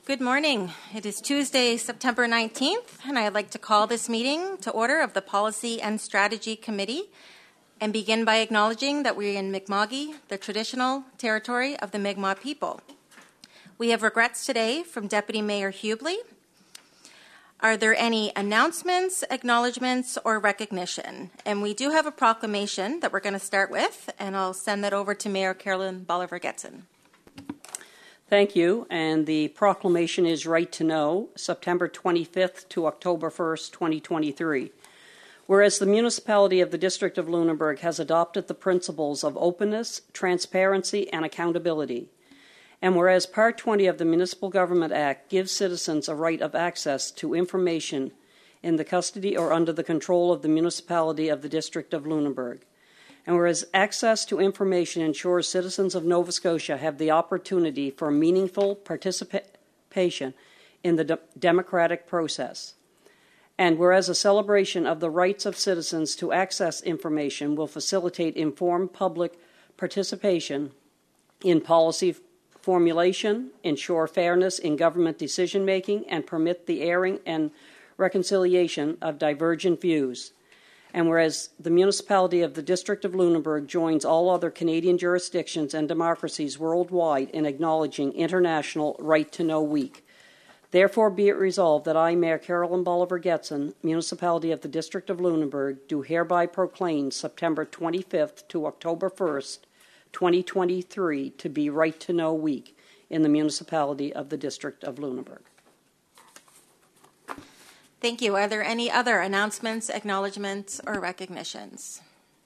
Good morning. It is Tuesday, September 19th, and I'd like to call this meeting to order of the Policy and Strategy Committee and begin by acknowledging that we're in Mi'kma'ki, the traditional territory of the Mi'kmaq people. We have regrets today from Deputy Mayor Hubley. Are there any announcements, acknowledgements, or recognition? And we do have a proclamation that we're going to start with, and I'll send that over to Mayor Carolyn Bolivar-Getson. Thank you. And the proclamation is Right to Know, September 25th to October 1st, 2023. Whereas the municipality of the District of Lunenburg has adopted the principles of openness, transparency, and accountability. And whereas Part 20 of the Municipal Government Act gives citizens a right of access to information in the custody or under the control of the municipality of the District of Lunenburg. And whereas access to information ensures citizens of Nova Scotia have the opportunity for meaningful participation in the democratic process. And whereas a celebration of the rights of citizens to access information will facilitate informed public participation in policy formulation, ensure fairness in government decision-making, and permit the airing and reconciliation of divergent views. And whereas the municipality of the District of Lunenburg joins all other Canadian jurisdictions and democracies worldwide in acknowledging International Right to Know Week. Therefore be it resolved that I, Mayor Carolyn Bolivar-Getson, Municipality of the District of Lunenburg, do hereby proclaim September 25th to October 1st, 2023 to be Right to Know Week in the municipality of the District of Lunenburg. Thank you. Are there any other announcements, acknowledgements, or recognitions?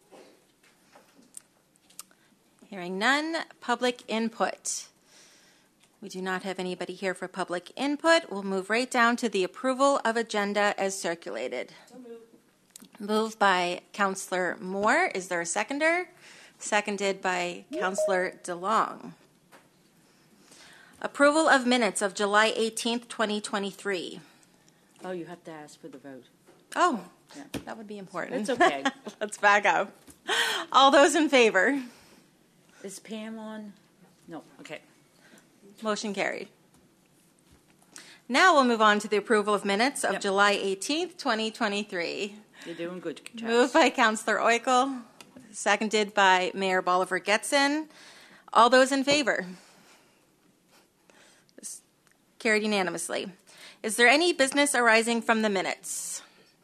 Hearing none. Public input. We do not have anybody here for public input. We'll move right down to the approval of agenda as circulated. Moved by Councillor Moore. Is there a seconder? Seconded by Councillor DeLong. Approval of minutes of July 18th, 2023. Oh, you have to ask for the vote. Oh, Yeah. that would be important. It's okay. Let's back up. All those in favor? Is Pam on? No. Okay. Motion carried. Now we'll move on to the approval of minutes of July 18th, 2023. You're doing good, Charles. Moved by Councillor Oikel, seconded by Mayor Bolivar-Getson. All those in favor? Carried unanimously. Is there any business arising from the minutes?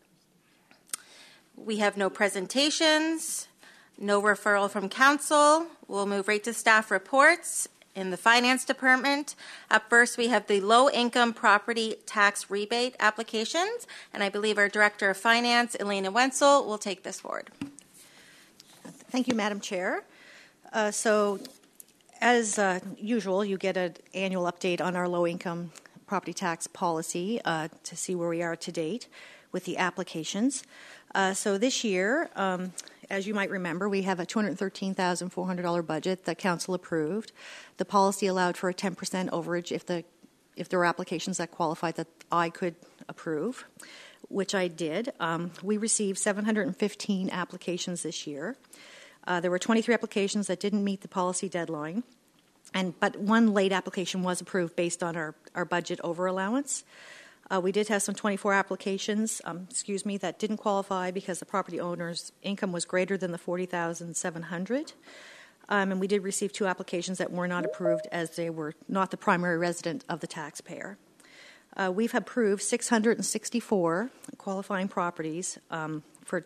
We have no presentations, no referral from council. We'll move right to staff reports. In the Finance Department, up first we have the low-income property tax rebate applications, and I believe our Director of Finance, Elena Wenzel, will take this forward. Thank you, Madam Chair. So, as usual, you get an annual update on our low-income property tax policy to see where we are to date with the applications. So this year, as you might remember, we have a $213,400 budget that Council approved. The policy allowed for a 10% overage if there were applications that qualified that I could approve, which I did. We received 715 applications this year. There were 23 applications that didn't meet the policy deadline. But one late application was approved based on our budget over allowance. We did have some 24 applications, that didn't qualify because the property owner's income was greater than the $40,700. And we did receive 2 applications that were not approved as they were not the primary resident of the taxpayer. We've approved 664 qualifying properties for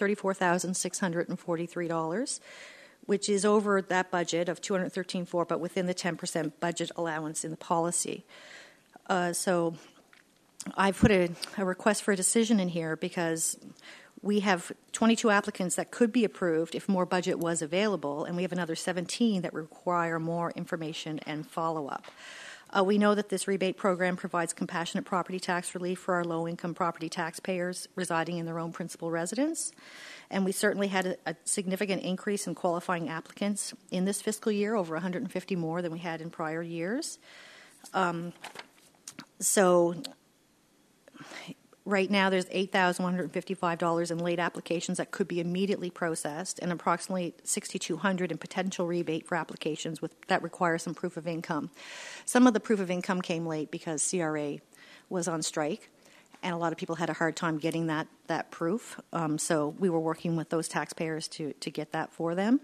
$234,643. Which is over that budget of $213,400, but within the 10% budget allowance in the policy. So I put a request for a decision in here because we have 22 applicants that could be approved if more budget was available, and we have another 17 that require more information and follow-up. We know that this rebate program provides compassionate property tax relief for our low-income property taxpayers residing in their own principal residence. And we certainly had a significant increase in qualifying applicants in this fiscal year, over 150 more than we had in prior years. So Right now, there's $8,155 in late applications that could be immediately processed, and approximately $6,200 in potential rebate for applications that require some proof of income. Some of the proof of income came late because CRA was on strike, and a lot of people had a hard time getting that proof. So we were working with those taxpayers to get that for them.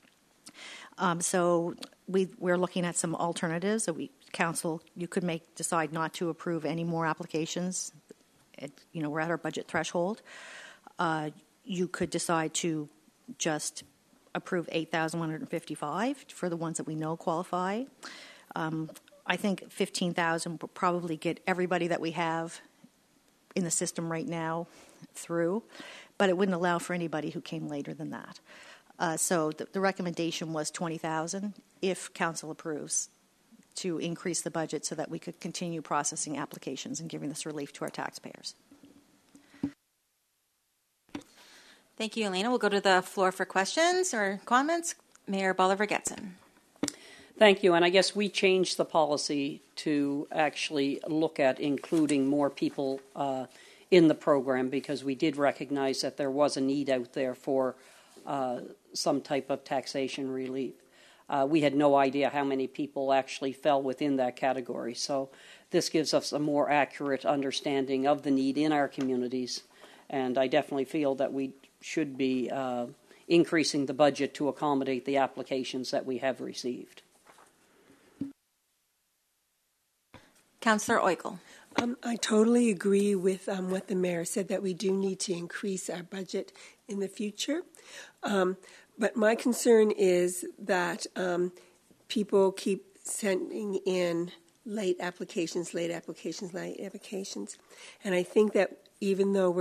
So we're looking at some alternatives. So council, you could decide not to approve any more applications. We're at our budget threshold. You could decide to just approve $8,155 for the ones that we know qualify. I think $15,000 will probably get everybody that we have in the system right now through, but it wouldn't allow for anybody who came later than that. So the recommendation was $20,000 if council approves, to increase the budget so that we could continue processing applications and giving this relief to our taxpayers. Thank you, Elena. We'll go to the floor for questions or comments. Mayor Bolivar-Getson. Thank you. And I guess we changed the policy to actually look at including more people in the program because we did recognize that there was a need out there for some type of taxation relief. We had no idea how many people actually fell within that category. So this gives us a more accurate understanding of the need in our communities. And I definitely feel that we should be increasing the budget to accommodate the applications that we have received. Councillor Oikle. I totally agree with what the mayor said, that we do need to increase our budget in the future. But my concern is that people keep sending in late applications. And I think that even though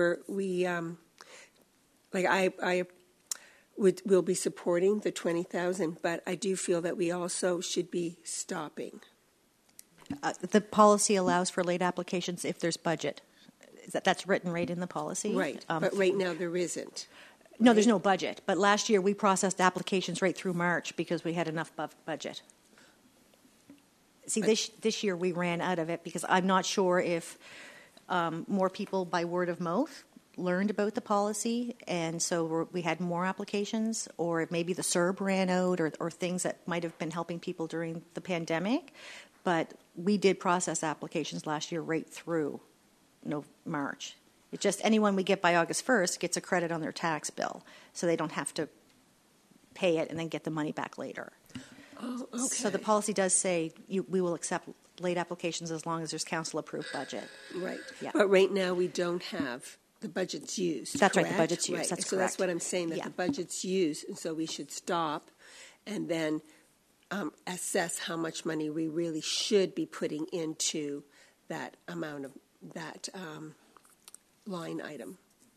we'll be supporting the 20,000, but I do feel that we also should be stopping. The policy allows for late applications if there's budget. That's written right in the policy. Right, but right now there isn't. No, there's no budget. But last year we processed applications right through March because we had enough budget. See, this year we ran out of it because I'm not sure if more people by word of mouth learned about the policy, and so we had more applications, or maybe the CERB ran out, or things that might have been helping people during the pandemic. But we did process applications last year right through March. It's just anyone we get by August 1st gets a credit on their tax bill, so they don't have to pay it and then get the money back later. Oh, okay. So the policy does say we will accept late applications as long as there's council-approved budget. Right. Yeah. But right now we don't have the budget's used. That's correct? right, the budget's used. Right. That's so correct. that's what I'm saying, that the budget's used, and so we should stop and then assess how much money we really should be putting into that amount of that line item.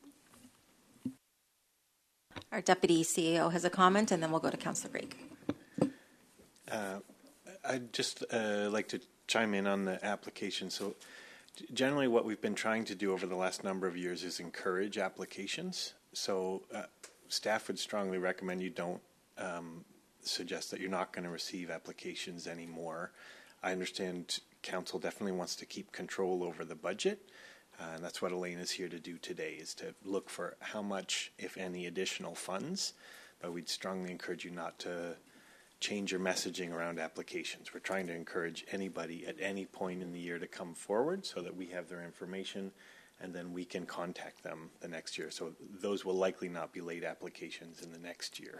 Our Deputy CEO has a comment, and then we'll go to Councillor Greig. I'd just like to chime in on the application. So generally what we've been trying to do over the last number of years is encourage applications. So staff would strongly recommend you don't suggest that you're not going to receive applications anymore. I understand council definitely wants to keep control over the budget, and that's what Elaine is here to do today, is to look for how much, if any, additional funds. But we'd strongly encourage you not to change your messaging around applications. We're trying to encourage anybody at any point in the year to come forward so that we have their information and then we can contact them the next year. So those will likely not be late applications in the next year.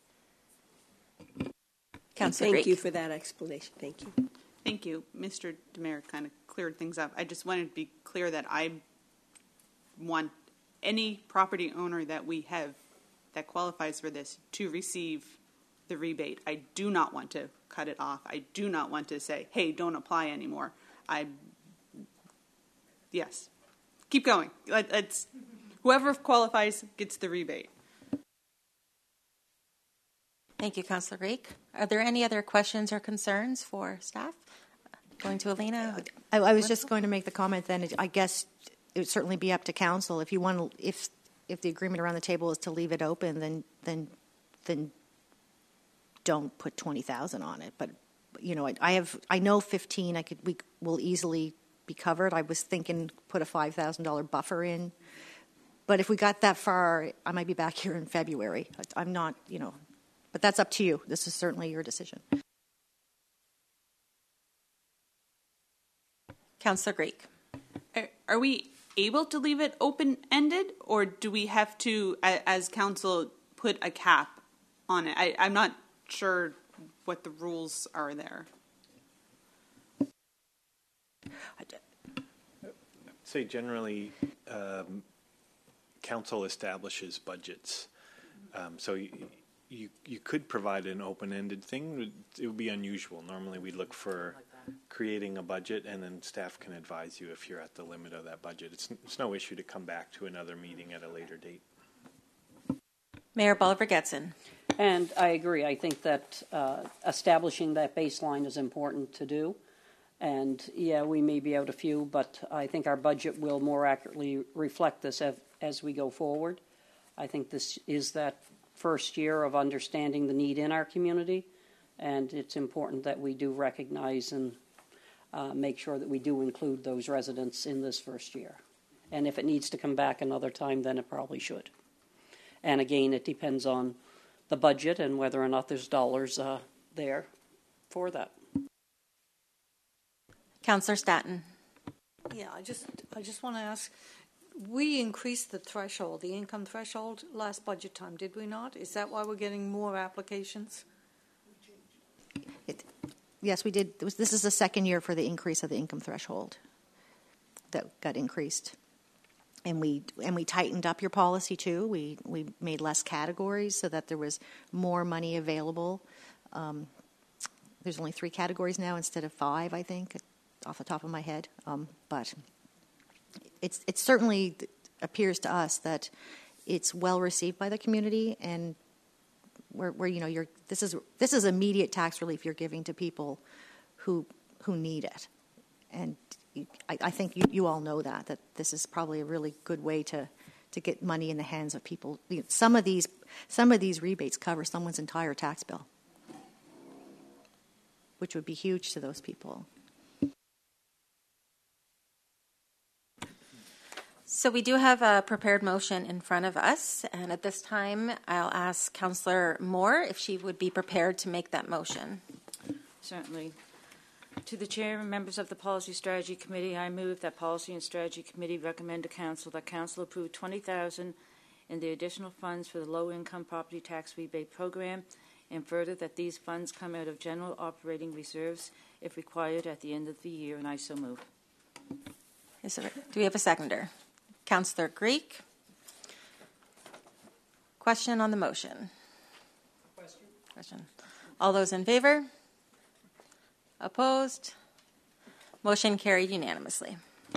Councillor Thank Greig. you for that explanation. Thank you. Thank you. Mr. DeMere kind of cleared things up. I just wanted to be clear that I want any property owner that we have that qualifies for this to receive the rebate. I do not want to cut it off. I do not want to say, hey, don't apply anymore. Yes. Keep going. It's whoever qualifies gets the rebate. Thank you, Councillor Greig. Are there any other questions or concerns for staff? Going to Elena. I was just going to make the comment then. I guess it would certainly be up to council. If you want, if the agreement around the table is to leave it open, then don't put 20,000 on it. But I know 15. We will easily be covered. I was thinking put a $5,000 buffer in. But if we got that far, I might be back here in February. I'm not, but that's up to you. This is certainly your decision. Councillor Greek. Are we able to leave it open-ended, or do we have to, as council, put a cap on it? I'm not sure what the rules are there. Say generally, council establishes budgets, so you could provide an open-ended thing. It would be unusual. Normally, we look for creating a budget, and then staff can advise you if you're at the limit of that budget. It's no issue to come back to another meeting at a later date. Mayor Bolivar-Getson. And I agree. I think that establishing that baseline is important to do. And, yeah, we may be out a few, but I think our budget will more accurately reflect this as we go forward. I think this is that first year of understanding the need in our community, and it's important that we do recognize and make sure that we do include those residents in this first year. And if it needs to come back another time, then it probably should. And, again, it depends on the budget and whether or not there's dollars there for that. Councillor Stanton. Yeah, I just want to ask, we increased the threshold, the income threshold, last budget time, did we not? Is that why we're getting more applications? Yes, we did. This is the second year for the increase of the income threshold that got increased. And we tightened up your policy too. We made less categories so that there was more money available. There's only 3 categories now instead of 5, I think, off the top of my head. But it certainly appears to us that it's well received by the community, and where this is immediate tax relief you're giving to people who need it. And I think you all know that this is probably a really good way to get money in the hands of people. Some of these rebates cover someone's entire tax bill, which would be huge to those people. So we do have a prepared motion in front of us, and at this time I'll ask Councillor Moore if she would be prepared to make that motion. Certainly. To the Chair and members of the Policy Strategy Committee, I move that Policy and Strategy Committee recommend to Council that Council approve $20,000 in the additional funds for the low-income property tax rebate program, and further that these funds come out of general operating reserves if required at the end of the year, and I so move. Do we have a seconder? Councillor Greek. Question on the motion. Question. All those in favor? Opposed? Motion carried unanimously.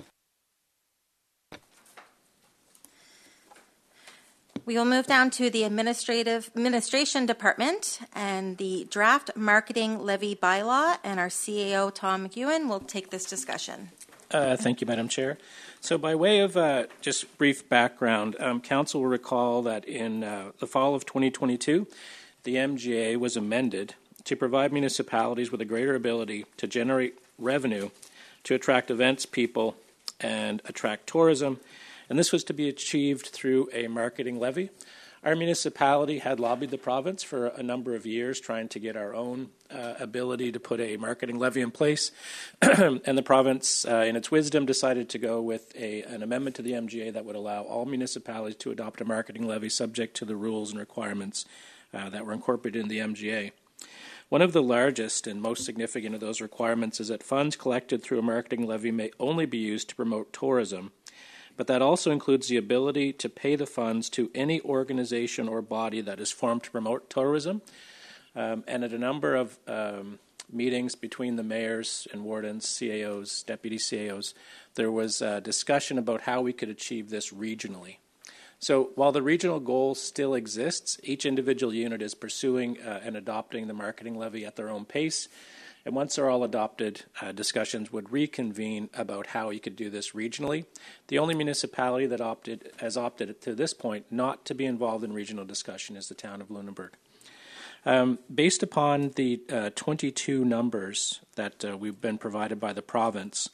We will move down to the administration department and the draft marketing levy bylaw, and our CAO, Tom McEwen, will take this discussion. Thank you, Madam Chair. So by way of just brief background, Council will recall that in the fall of 2022, the MGA was amended to provide municipalities with a greater ability to generate revenue to attract events, people, and attract tourism. And this was to be achieved through a marketing levy. Our municipality had lobbied the province for a number of years trying to get our own ability to put a marketing levy in place. And the province, in its wisdom, decided to go with an amendment to the MGA that would allow all municipalities to adopt a marketing levy subject to the rules and requirements that were incorporated in the MGA. One of the largest and most significant of those requirements is that funds collected through a marketing levy may only be used to promote tourism, but that also includes the ability to pay the funds to any organization or body that is formed to promote tourism. And at a number of meetings between the mayors and wardens, CAOs, deputy CAOs, there was a discussion about how we could achieve this regionally. So while the regional goal still exists, each individual unit is pursuing and adopting the marketing levy at their own pace. And once they're all adopted, discussions would reconvene about how you could do this regionally. The only municipality that has opted to this point not to be involved in regional discussion is the town of Lunenburg. Based upon the 22 numbers that we've been provided by the province,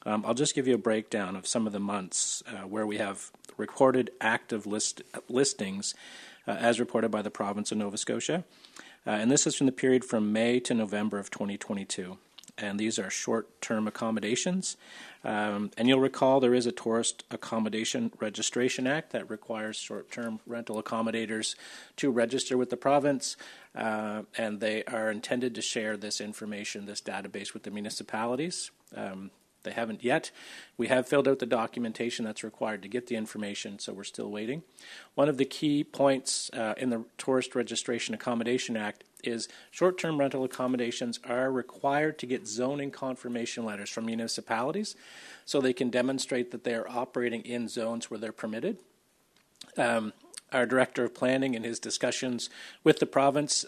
I'll just give you a breakdown of some of the months where we have recorded active listings as reported by the province of Nova Scotia. And this is from the period from May to November of 2022. And these are short-term accommodations. And you'll recall there is a Tourist Accommodation Registration Act that requires short-term rental accommodators to register with the province, and they are intended to share this information, this database, with the municipalities. They haven't yet. We have filled out the documentation that's required to get the information, so we're still waiting. One of the key points in the Tourist Registration Accommodation Act is short-term rental accommodations are required to get zoning confirmation letters from municipalities so they can demonstrate that they are operating in zones where they're permitted. Our Director of Planning, in his discussions with the province,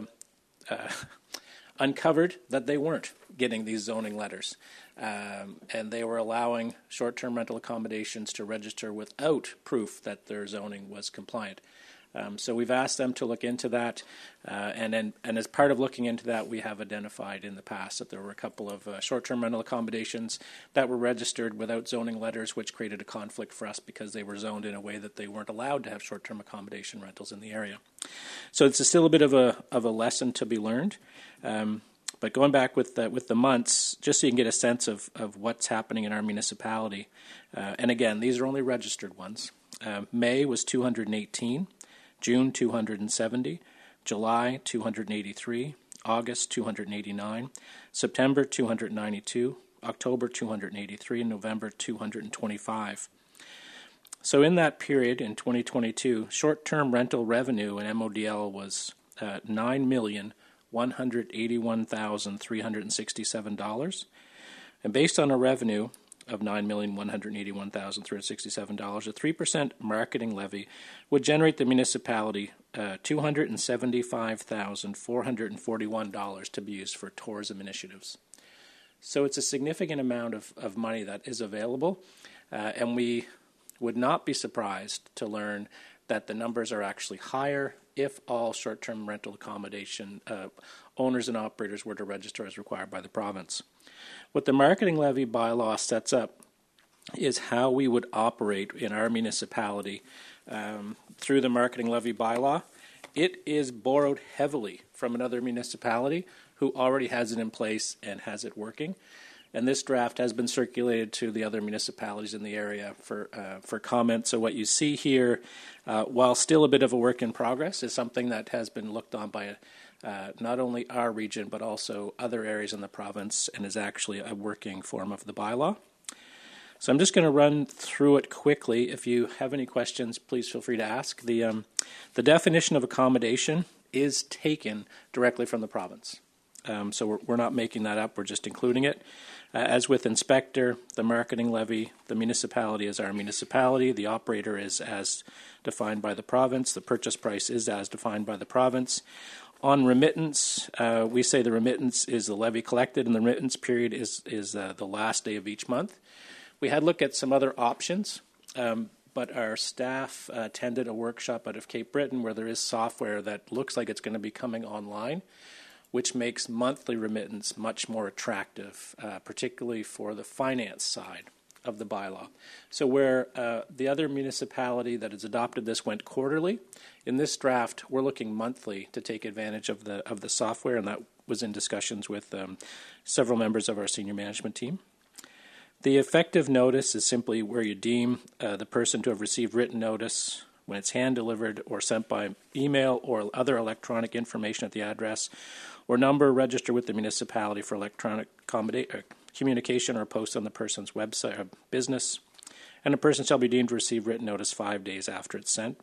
uncovered that they weren't getting these zoning letters. And they were allowing short-term rental accommodations to register without proof that their zoning was compliant. So we've asked them to look into that, and as part of looking into that, we have identified in the past that there were a couple of short-term rental accommodations that were registered without zoning letters, which created a conflict for us because they were zoned in a way that they weren't allowed to have short-term accommodation rentals in the area. So it's still a bit of a lesson to be learned. But going back with the months, just so you can get a sense of what's happening in our municipality, and again, these are only registered ones. May was 218, June 270, July 283, August 289, September 292, October 283, and November 225. So in that period in 2022, short-term rental revenue in MODL was $9,181,367. And based on a revenue of $9,181,367, a 3% marketing levy would generate the municipality $275,441 to be used for tourism initiatives. So it's a significant amount of money that is available, and we would not be surprised to learn that the numbers are actually higher if all short-term rental accommodation owners and operators were to register as required by the province. What the marketing levy bylaw sets up is how we would operate in our municipality through the marketing levy bylaw. It is borrowed heavily from another municipality who already has it in place and has it working. And this draft has been circulated to the other municipalities in the area for comment. So what you see here, while still a bit of a work in progress, is something that has been looked on by not only our region but also other areas in the province, and is actually a working form of the bylaw. So I'm just going to run through it quickly. If you have any questions, please feel free to ask. The definition of accommodation is taken directly from the province. So we're not making that up, we're just including it. As with inspector, the marketing levy, the municipality is our municipality, the operator is as defined by the province, the purchase price is as defined by the province. On remittance, we say the remittance is the levy collected, and the remittance period is the last day of each month. We had looked at some other options, but our staff attended a workshop out of Cape Breton where there is software that looks like it's going to be coming online, which makes monthly remittance much more attractive, particularly for the finance side of the bylaw. So where the other municipality that has adopted this went quarterly, in this draft we're looking monthly to take advantage of the software, and that was in discussions with several members of our senior management team. The effective notice is simply where you deem the person to have received written notice when it's hand-delivered or sent by email or other electronic information at the address or number registered with the municipality for electronic communication or post on the person's website or business, and a person shall be deemed to receive written notice 5 days after it's sent.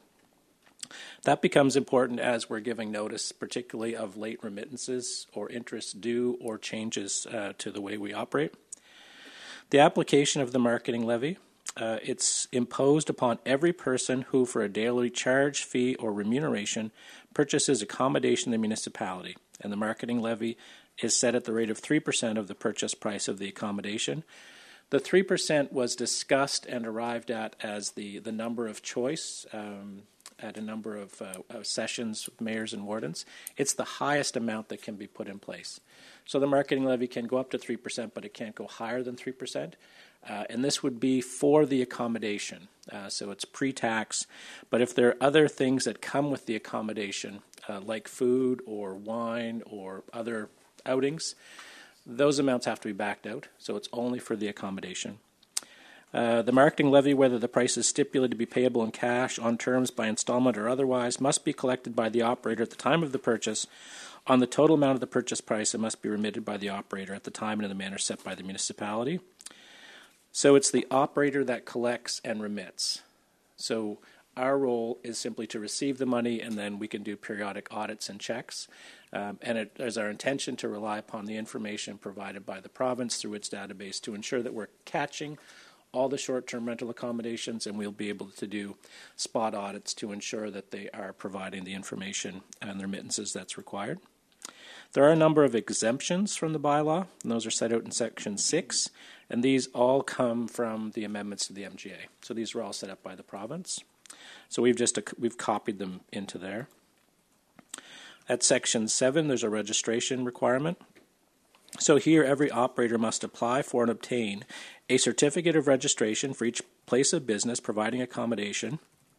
That becomes important as we're giving notice, particularly of late remittances or interest due or changes to the way we operate. The application of the marketing levy, it's imposed upon every person who, for a daily charge, fee, or remuneration, purchases accommodation in the municipality, and the marketing levy is set at the rate of 3% of the purchase price of the accommodation. The 3% was discussed and arrived at as the number of choice at a number of sessions with mayors and wardens. It's the highest amount that can be put in place. So the marketing levy can go up to 3%, but it can't go higher than 3%. And this would be for the accommodation. So it's pre-tax. But if there are other things that come with the accommodation, like food or wine or other outings, those amounts have to be backed out. So it's only for the accommodation. The marketing levy, whether the price is stipulated to be payable in cash, on terms, by installment, or otherwise, must be collected by the operator at the time of the purchase on the total amount of the purchase price and must be remitted by the operator at the time and in the manner set by the municipality. So it's the operator that collects and remits. So our role is simply to receive the money, and then we can do periodic audits and checks. And it is our intention to rely upon the information provided by the province through its database to ensure that we're catching all the short-term rental accommodations, and we'll be able to do spot audits to ensure that they are providing the information and the remittances that's required. There are a number of exemptions from the bylaw, and those are set out in Section 6, and these all come from the amendments to the MGA. So these were all set up by the province. So we've copied them into there. At Section 7, there's a registration requirement. So here, every operator must apply for and obtain a certificate of registration for each place of business providing accommodation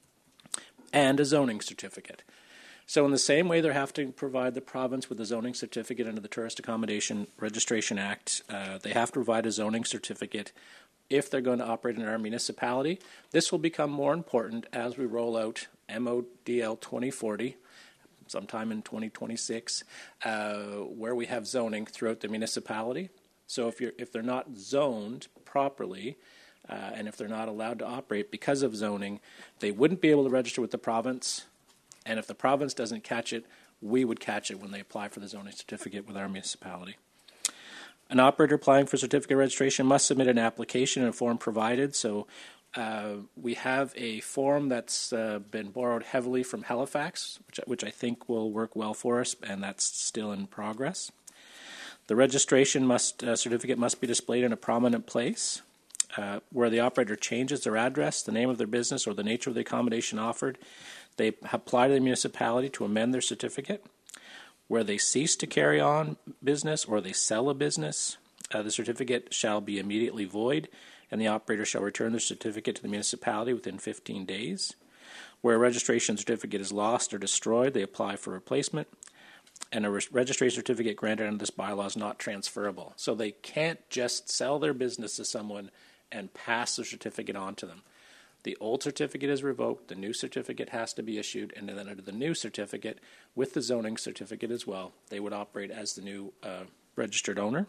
and a zoning certificate. So in the same way they have to provide the province with a zoning certificate under the Tourist Accommodation Registration Act, they have to provide a zoning certificate if they're going to operate in our municipality. This will become more important as we roll out MODL 2040, sometime in 2026, where we have zoning throughout the municipality. So if they're not zoned properly, and if they're not allowed to operate because of zoning, they wouldn't be able to register with the province. And if the province doesn't catch it, we would catch it when they apply for the zoning certificate with our municipality. An operator applying for certificate of registration must submit an application in a form provided. So we have a form that's been borrowed heavily from Halifax, which I think will work well for us, and that's still in progress. The registration certificate must be displayed in a prominent place. Where the operator changes their address, the name of their business, or the nature of the accommodation offered, they apply to the municipality to amend their certificate. Where they cease to carry on business or they sell a business, the certificate shall be immediately void, and the operator shall return the certificate to the municipality within 15 days. Where a registration certificate is lost or destroyed, they apply for replacement, and a registration certificate granted under this bylaw is not transferable. So they can't just sell their business to someone and pass the certificate on to them. The old certificate is revoked, the new certificate has to be issued, and then under the new certificate, with the zoning certificate as well, they would operate as the new registered owner.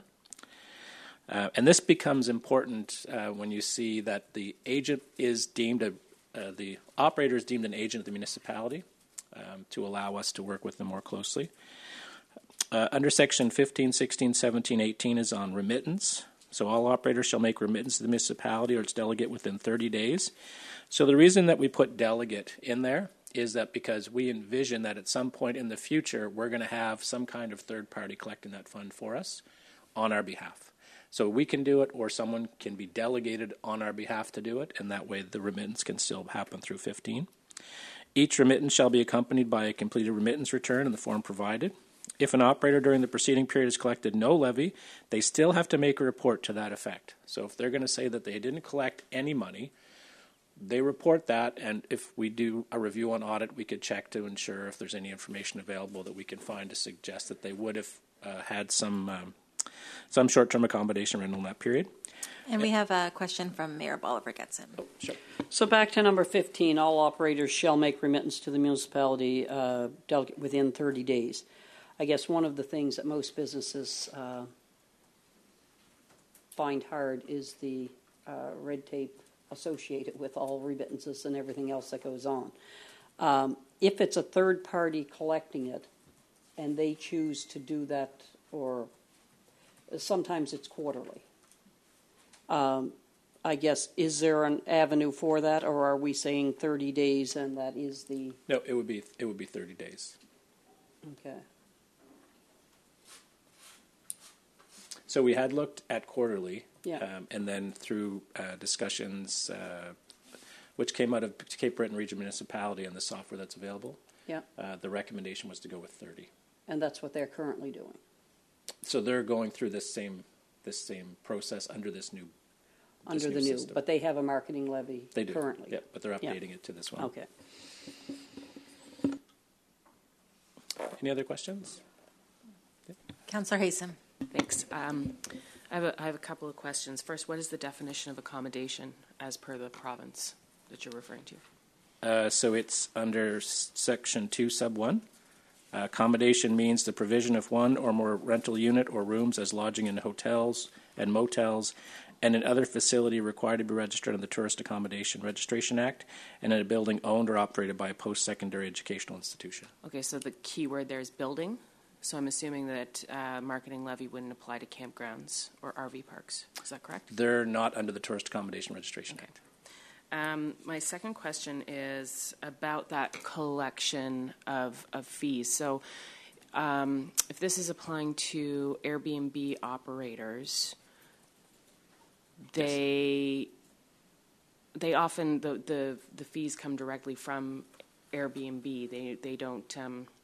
And this becomes important when you see that the agent is deemed the operator is deemed an agent of the municipality to allow us to work with them more closely. Under Section 15, 16, 17, 18 is on remittance. So all operators shall make remittance to the municipality or its delegate within 30 days. So the reason that we put delegate in there is that because we envision that at some point in the future, we're going to have some kind of third party collecting that fund for us on our behalf. So we can do it, or someone can be delegated on our behalf to do it, and that way the remittance can still happen through 15. Each remittance shall be accompanied by a completed remittance return in the form provided. If an operator during the preceding period has collected no levy, they still have to make a report to that effect. So if they're going to say that they didn't collect any money, they report that, and if we do a review on audit, we could check to ensure if there's any information available that we can find to suggest that they would have had some short-term accommodation rental in that period. And we have a question from Mayor Bolivar Getson. Oh, sure. So back to number 15, all operators shall make remittance to the municipality delegate within 30 days. I guess one of the things that most businesses find hard is the red tape associated with all remittances and everything else that goes on. If it's a third party collecting it and they choose to do that, or sometimes it's quarterly, I guess, is there an avenue for that, or are we saying 30 days and that is the... No, it would be 30 days. Okay. So we had looked at quarterly, Yeah. And then through discussions, which came out of Cape Breton Region Municipality and the software that's available, Yeah. The recommendation was to go with 30. And that's what they're currently doing. So they're going through this same process under this new under the new, system. but they have a marketing levy They do. currently. Yeah, but they're updating it to this one. Okay. Any other questions? Councillor Haysom. Thanks. I have a couple of questions. First, what is the definition of accommodation as per the province that you're referring to? So it's under Section 2, Sub 1. Accommodation means the provision of one or more rental unit or rooms as lodging in hotels and motels and in other facility required to be registered under the Tourist Accommodation Registration Act and in a building owned or operated by a post-secondary educational institution. Okay, so the key word there is building. So I'm assuming that marketing levy wouldn't apply to campgrounds or RV parks. Is that correct? They're not under the Tourist Accommodation Registration Act. My second question is about that collection of fees. So if this is applying to Airbnb operators, they often, the fees come directly from Airbnb. They don't,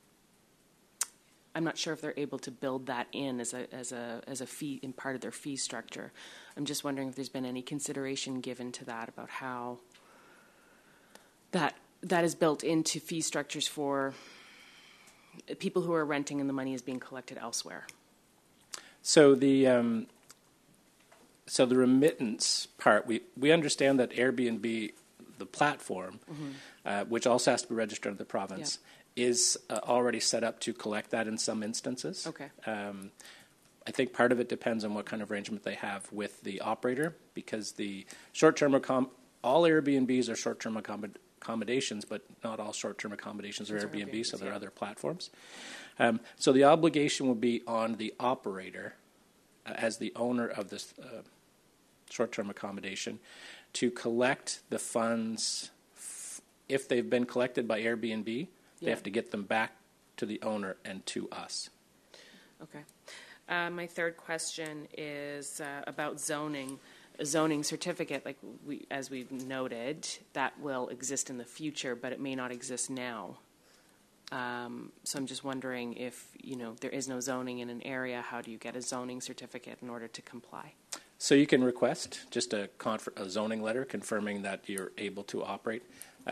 I'm not sure if they're able to build that in as a fee in part of their fee structure. I'm just wondering if there's been any consideration given to that about how that is built into fee structures for people who are renting and the money is being collected elsewhere. So the remittance part, we understand that Airbnb, the platform, which also has to be registered in the province, is already set up to collect that in some instances. Okay. I think part of it depends on what kind of arrangement they have with the operator, because the short-term all Airbnbs are short-term accommodations, but not all short-term accommodations are Airbnb, so there are other platforms. So the obligation will be on the operator as the owner of this short-term accommodation to collect the funds. If they've been collected by Airbnb, they have to get them back to the owner and to us. Okay. My third question is about zoning. A zoning certificate, as we've noted, that will exist in the future, but it may not exist now. So I'm just wondering if, there is no zoning in an area, how do you get a zoning certificate in order to comply? So you can request just a zoning letter confirming that you're able to operate.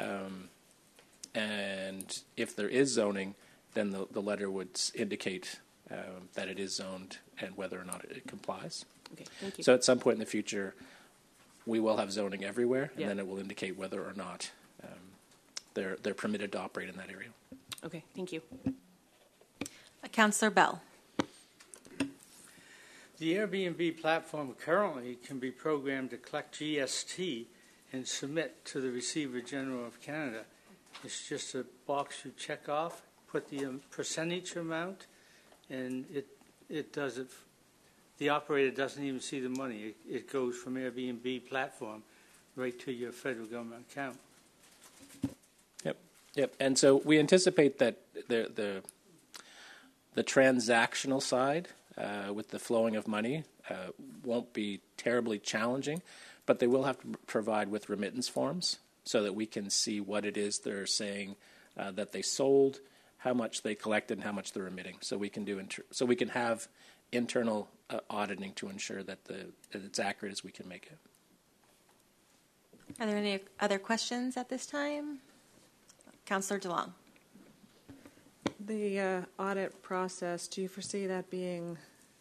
And if there is zoning, then the letter would indicate that it is zoned and whether or not it complies. Okay, thank you. So at some point in the future, we will have zoning everywhere, and then it will indicate whether or not they're permitted to operate in that area. Okay, thank you. Councillor Bell. The Airbnb platform currently can be programmed to collect GST and submit to the Receiver General of Canada. It's just a box you check off, put the percentage amount, and it does it. The operator doesn't even see the money. It goes from Airbnb platform right to your federal government account. Yep. And so we anticipate that the transactional side with the flowing of money won't be terribly challenging, but they will have to provide with remittance forms so that we can see what it is they're saying that they sold, how much they collected, and how much they're remitting. So we can we can have internal auditing to ensure that it's accurate as we can make it. Are there any other questions at this time? Councillor DeLong. The audit process, do you foresee that being,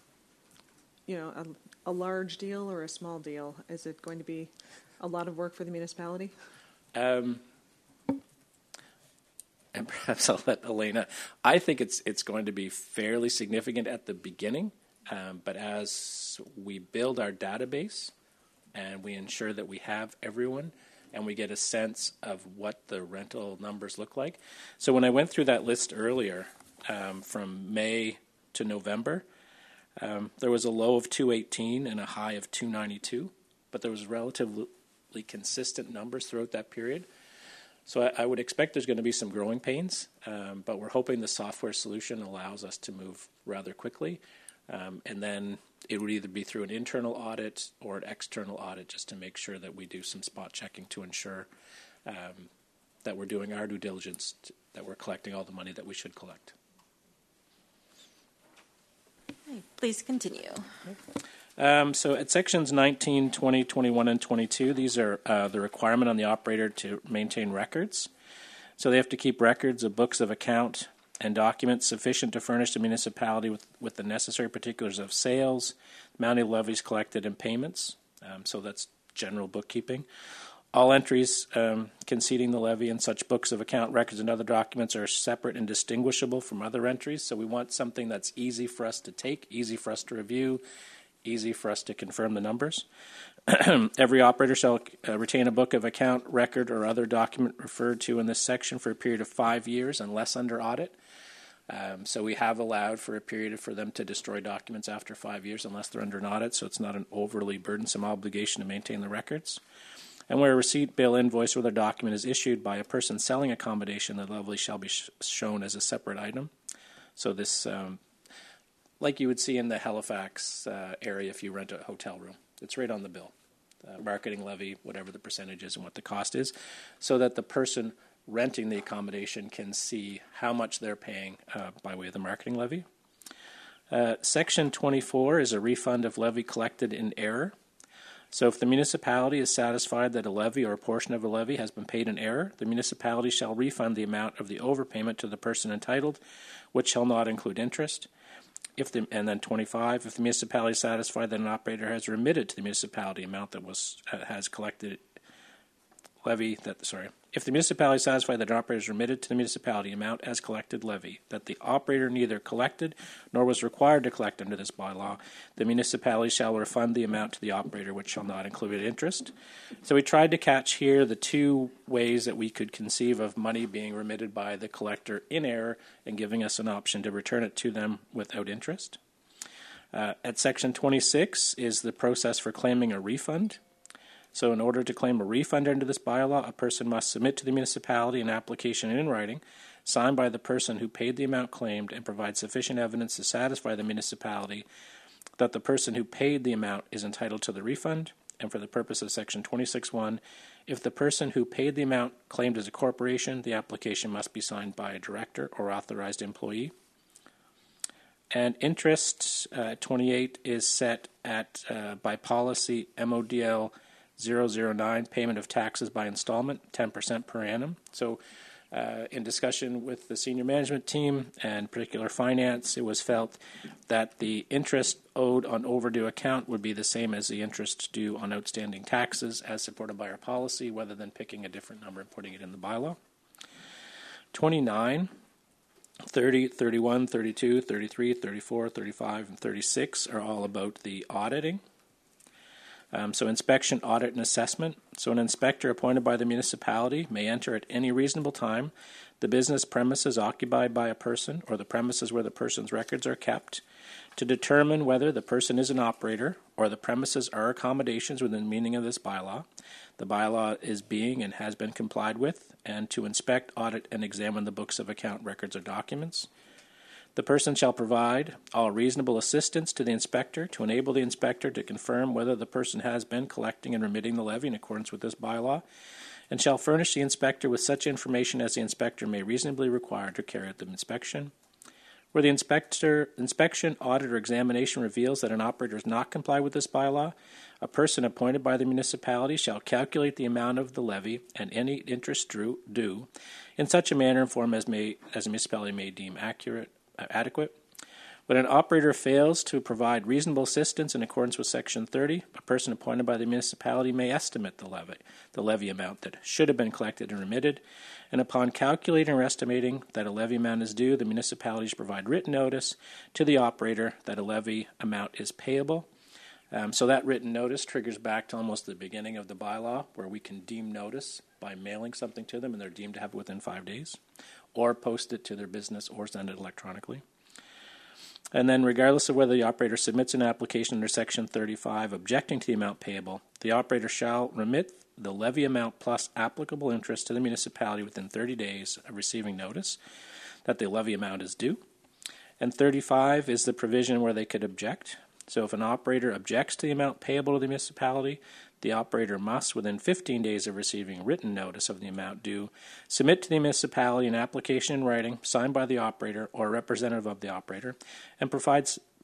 a large deal or a small deal? Is it going to be a lot of work for the municipality? And perhaps I'll let Elena. I think it's going to be fairly significant at the beginning, but as we build our database and we ensure that we have everyone and we get a sense of what the rental numbers look like. So when I went through that list earlier, from May to November, there was a low of 218 and a high of 292, but there was relatively consistent numbers throughout that period. So I would expect there's going to be some growing pains, but we're hoping the software solution allows us to move rather quickly. And then it would either be through an internal audit or an external audit just to make sure that we do some spot checking to ensure that we're doing our due diligence, that we're collecting all the money that we should collect. Please continue. So at sections 19, 20, 21, and 22, these are the requirement on the operator to maintain records. So they have to keep records of books of account and documents sufficient to furnish the municipality with the necessary particulars of sales, amount of levies collected, and payments. So that's general bookkeeping. All entries conceding the levy and such books of account, records, and other documents are separate and distinguishable from other entries. So we want something that's easy for us to take, easy for us to review, easy for us to confirm the numbers. Every operator shall retain a book of account, record, or other document referred to in this section for a period of 5 years unless under audit. So we have allowed for a period for them to destroy documents after 5 years unless they're under an audit, so it's not an overly burdensome obligation to maintain the records. And where a receipt, bill, invoice, or other document is issued by a person selling accommodation, the levy shall be shown as a separate item. So this, like you would see in the Halifax area if you rent a hotel room, it's right on the bill. Marketing levy, whatever the percentage is and what the cost is, so that the person renting the accommodation can see how much they're paying by way of the marketing levy. Section 24 is a refund of levy collected in error. So if the municipality is satisfied that a levy or a portion of a levy has been paid in error, the municipality shall refund the amount of the overpayment to the person entitled, which shall not include interest. And then 25, if the municipality is satisfied that an operator has remitted to the municipality amount that was has collected levy if the municipality is satisfied that an operator has remitted to the municipality amount as collected levy that the operator neither collected nor was required to collect under this bylaw, the municipality shall refund the amount to the operator, which shall not include interest. So we tried to catch here the two ways that we could conceive of money being remitted by the collector in error and giving us an option to return it to them without interest. At section 26 is the process for claiming a refund. So in order to claim a refund under this bylaw, a person must submit to the municipality an application in writing, signed by the person who paid the amount claimed, and provide sufficient evidence to satisfy the municipality that the person who paid the amount is entitled to the refund. And for the purpose of section 26(1), if the person who paid the amount claimed is a corporation, the application must be signed by a director or authorized employee. And interest, 28, is set at, by policy, MODL 009, payment of taxes by installment, 10% per annum. So in discussion with the senior management team and particular finance, it was felt that the interest owed on overdue account would be the same as the interest due on outstanding taxes as supported by our policy, rather than picking a different number and putting it in the bylaw. 29, 30, 31, 32, 33, 34, 35, and 36 are all about the auditing. So inspection, audit, and assessment. So an inspector appointed by the municipality may enter at any reasonable time the business premises occupied by a person or the premises where the person's records are kept to determine whether the person is an operator or the premises are accommodations within the meaning of this bylaw. The bylaw is being and has been complied with, and to inspect, audit, and examine the books of account, records, or documents. The person shall provide all reasonable assistance to the inspector to enable the inspector to confirm whether the person has been collecting and remitting the levy in accordance with this bylaw, and shall furnish the inspector with such information as the inspector may reasonably require to carry out the inspection. Where the inspection, audit, or examination reveals that an operator does not comply with this bylaw, a person appointed by the municipality shall calculate the amount of the levy and any interest due in such a manner and form as the municipality may deem adequate. When an operator fails to provide reasonable assistance in accordance with Section 30, a person appointed by the municipality may estimate the levy amount that should have been collected and remitted, and upon calculating or estimating that a levy amount is due, the municipality should provide written notice to the operator that a levy amount is payable. So that written notice triggers back to almost the beginning of the bylaw, where we can deem notice by mailing something to them and they're deemed to have it within 5 days, or post it to their business or send it electronically. And then regardless of whether the operator submits an application under Section 35 objecting to the amount payable, the operator shall remit the levy amount plus applicable interest to the municipality within 30 days of receiving notice that the levy amount is due. And 35 is the provision where they could object. So if an operator objects to the amount payable to the municipality, the operator must, within 15 days of receiving written notice of the amount due, submit to the municipality an application in writing signed by the operator or a representative of the operator, and provide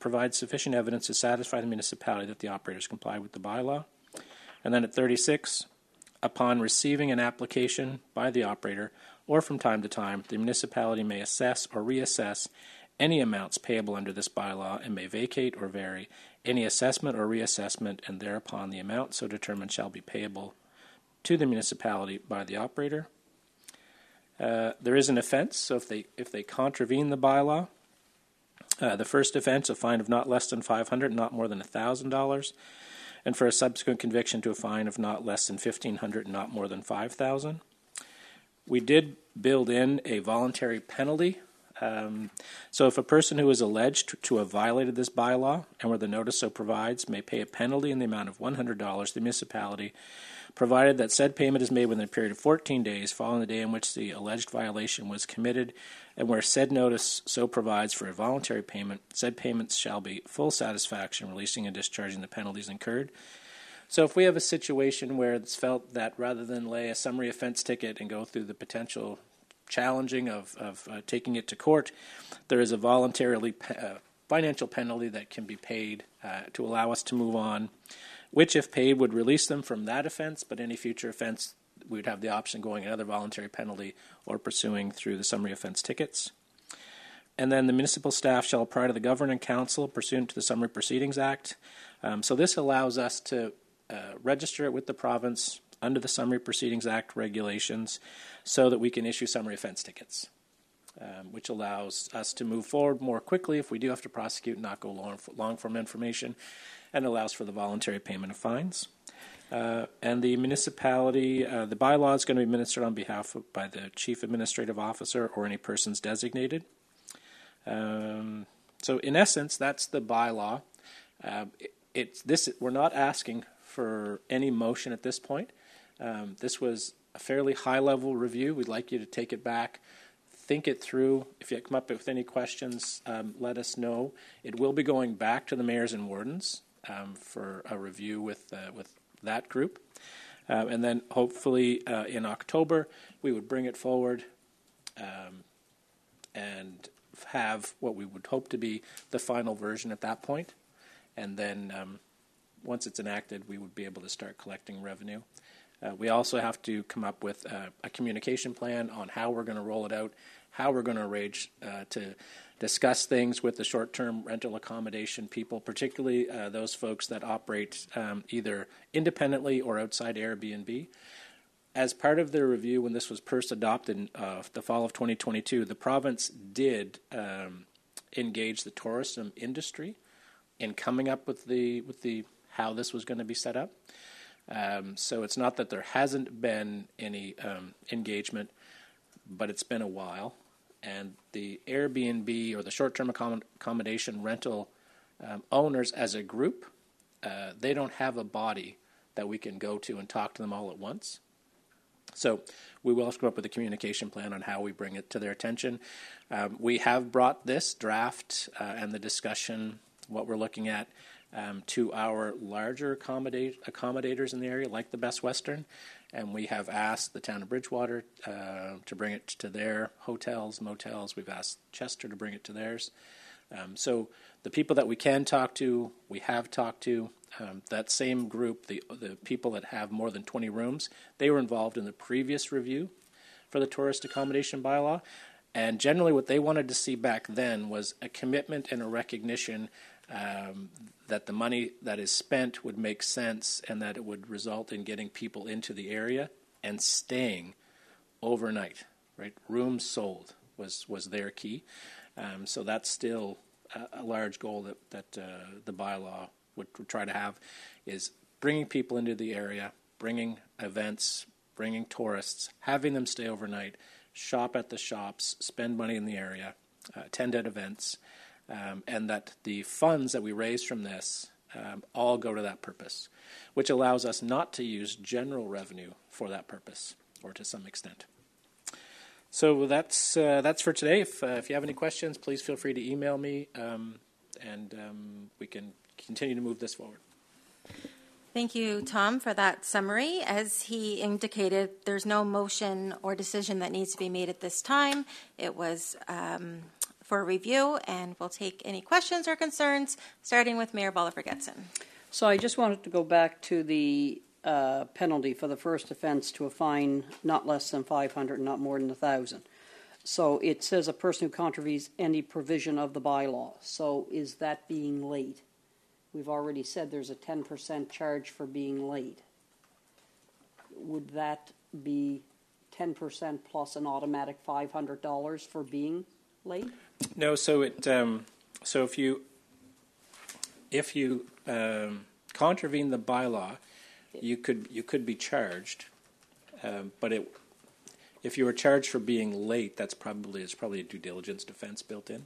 provide sufficient evidence to satisfy the municipality that the operators comply with the bylaw. And then at 36, upon receiving an application by the operator, or from time to time, the municipality may assess or reassess any amounts payable under this bylaw and may vacate or vary any assessment or reassessment, and thereupon the amount so determined shall be payable to the municipality by the operator. There is an offense, so if they contravene the bylaw, the first offense, a fine of not less than $500, not more than $1,000, and for a subsequent conviction to a fine of not less than $1,500, not more than $5,000. We did build in a voluntary penalty. So if a person who is alleged to have violated this bylaw, and where the notice so provides, may pay a penalty in the amount of $100 to the municipality, provided that said payment is made within a period of 14 days following the day in which the alleged violation was committed, and where said notice so provides for a voluntary payment, said payments shall be full satisfaction, releasing and discharging the penalties incurred. So if we have a situation where it's felt that rather than lay a summary offense ticket and go through the potential challenging of taking it to court, there is a voluntarily financial penalty that can be paid to allow us to move on, which, if paid, would release them from that offense, but any future offense, we would have the option of going another voluntary penalty or pursuing through the summary offense tickets. And then the municipal staff shall apply to the governing council pursuant to the Summary Proceedings Act. So this allows us to register it with the province under the Summary Proceedings Act regulations so that we can issue summary offense tickets, which allows us to move forward more quickly if we do have to prosecute and not go long-form information, and allows for the voluntary payment of fines. And the municipality, the bylaw is going to be administered on behalf of by the Chief Administrative Officer or any persons designated. So in essence, that's the bylaw. We're not asking for any motion at this point. This was a fairly high-level review. We'd like you to take it back, think it through. If you come up with any questions, let us know. It will be going back to the mayors and wardens for a review with that group. And then hopefully in October, we would bring it forward and have what we would hope to be the final version at that point. And then once it's enacted, we would be able to start collecting revenue. We also have to come up with a communication plan on how we're going to roll it out, how we're going to arrange to discuss things with the short-term rental accommodation people, particularly those folks that operate either independently or outside Airbnb. As part of their review, when this was first adopted in the fall of 2022, the province did engage the tourism industry in coming up with the how this was going to be set up. So it's not that there hasn't been any engagement, but it's been a while. And the Airbnb or the short-term accommodation rental owners as a group, they don't have a body that we can go to and talk to them all at once. So we will have to come up with a communication plan on how we bring it to their attention. We have brought this draft and the discussion, what we're looking at, to our larger accommodators in the area, like the Best Western, and we have asked the town of Bridgewater to bring it to their hotels, motels. We've asked Chester to bring it to theirs. So the people that we can talk to, we have talked to. That same group, the people that have more than 20 rooms, they were involved in the previous review for the tourist accommodation bylaw. And generally what they wanted to see back then was a commitment and a recognition that the money that is spent would make sense and that it would result in getting people into the area and staying overnight, right? Rooms sold was their key. So that's still a large goal that the bylaw would try to have, is bringing people into the area, bringing events, bringing tourists, having them stay overnight, shop at the shops, spend money in the area, attend at events, and that the funds that we raise from this all go to that purpose, which allows us not to use general revenue for that purpose, or to some extent. So that's for today. If you have any questions, please feel free to email me, and we can continue to move this forward. Thank you, Tom, for that summary. As he indicated, there's no motion or decision that needs to be made at this time. It was for review, and we'll take any questions or concerns, starting with Mayor Bolivar-Getson. So I just wanted to go back to the penalty for the first offense to a fine not less than $500, not more than $1,000. So it says a person who contravenes any provision of the bylaw. So is that being late? We've already said there's a 10% charge for being late. Would that be 10% plus an automatic $500 for being late? No. So it so if you contravene the bylaw, you could be charged, but if you were charged for being late, there's probably a due diligence defense built in.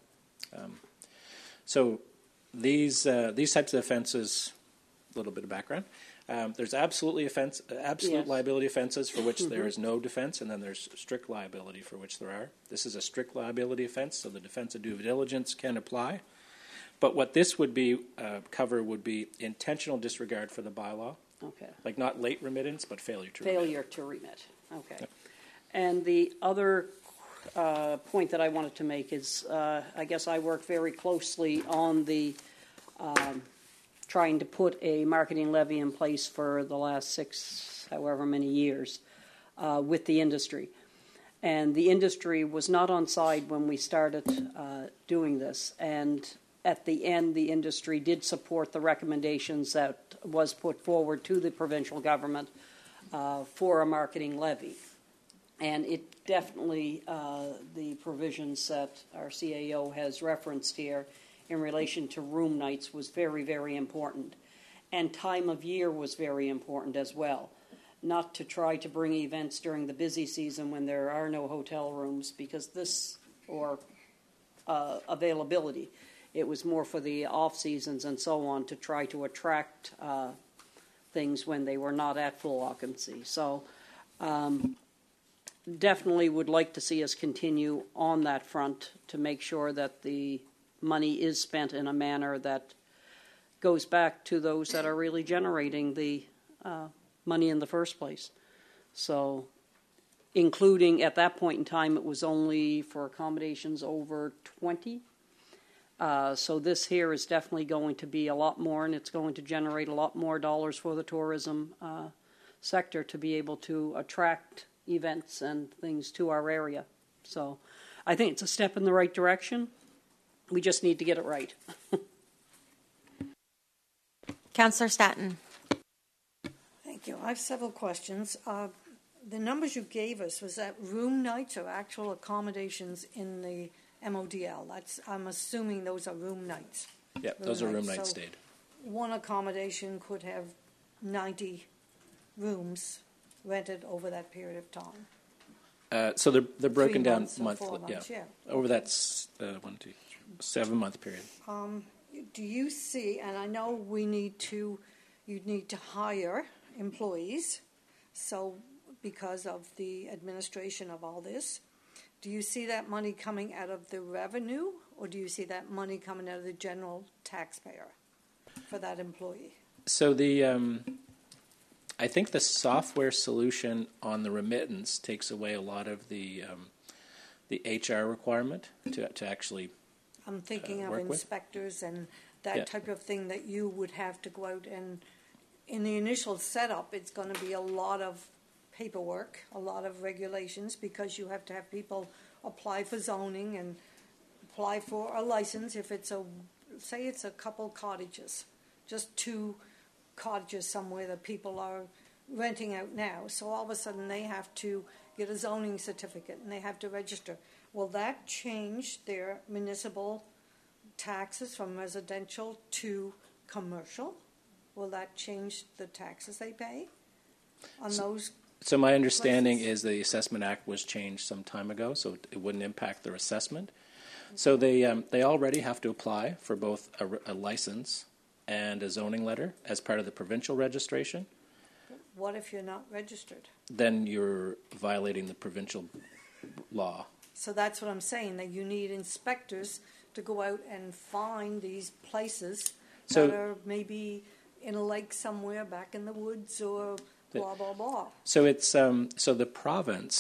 So these types of offenses, a little bit of background. There's absolute yes. liability offenses for which there is no defense, and then there's strict liability for which there are. This is a strict liability offense, so the defense of due diligence can apply. But what this would be cover would be intentional disregard for the bylaw. Okay. Like not late remittance, but failure to remit. Failure to remit. Okay. Yep. And the other point that I wanted to make is, I guess I work very closely on the trying to put a marketing levy in place for the last however many years with the industry. And the industry was not on side when we started doing this. And at the end, the industry did support the recommendations that was put forward to the provincial government for a marketing levy. And it definitely, the provisions that our CAO has referenced here in relation to room nights was very, very important. And time of year was very important as well. Not to try to bring events during the busy season when there are no hotel rooms, because or availability. It was more for the off seasons and so on to try to attract things when they were not at full occupancy. So definitely would like to see us continue on that front to make sure that the money is spent in a manner that goes back to those that are really generating the money in the first place. So including at that point in time, it was only for accommodations over 20. So this here is definitely going to be a lot more, and it's going to generate a lot more dollars for the tourism sector to be able to attract events and things to our area. So I think it's a step in the right direction. We just need to get it right. Councillor Statton. Thank you. I have several questions. The numbers you gave us, was that room nights or actual accommodations in the MODL? I'm assuming those are room nights. Yeah, those are room nights stayed. One accommodation could have 90 rooms rented over that period of time. So they're broken down monthly. Yeah, over that 7 month period. Do you see? And I know you need to hire employees. So because of the administration of all this, do you see that money coming out of the revenue, or do you see that money coming out of the general taxpayer for that employee? So I think the software solution on the remittance takes away a lot of the HR requirement to actually. I'm thinking of inspectors and that type of thing that you would have to go out and. In the initial setup, it's going to be a lot of paperwork, a lot of regulations, because you have to have people apply for zoning and apply for a license. If it's say it's a couple cottages, just 2 cottages somewhere that people are renting out now. So all of a sudden they have to get a zoning certificate and they have to register. Will that change their municipal taxes from residential to commercial? Will that change the taxes they pay on those? So my understanding is the Assessment Act was changed some time ago, so it wouldn't impact their assessment. So they already have to apply for both a license and a zoning letter as part of the provincial registration. What if you're not registered? Then you're violating the provincial law. So that's what I'm saying, that you need inspectors to go out and find these places that are maybe in a lake somewhere back in the woods or blah, blah, blah. So it's so the province